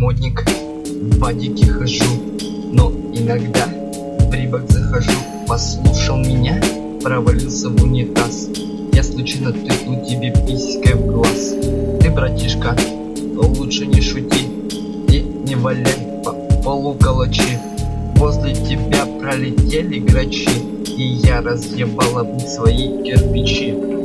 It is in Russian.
модник, в бадике хожу, но иногда в рибок захожу. Послушал меня, провалился в унитаз. Я случайно тыкну тебе писькой в глаз. Ты, братишка, лучше не шути и не валяй по полу калачи. Возле тебя пролетели грачи, и я разъебал об них свои кирпичи.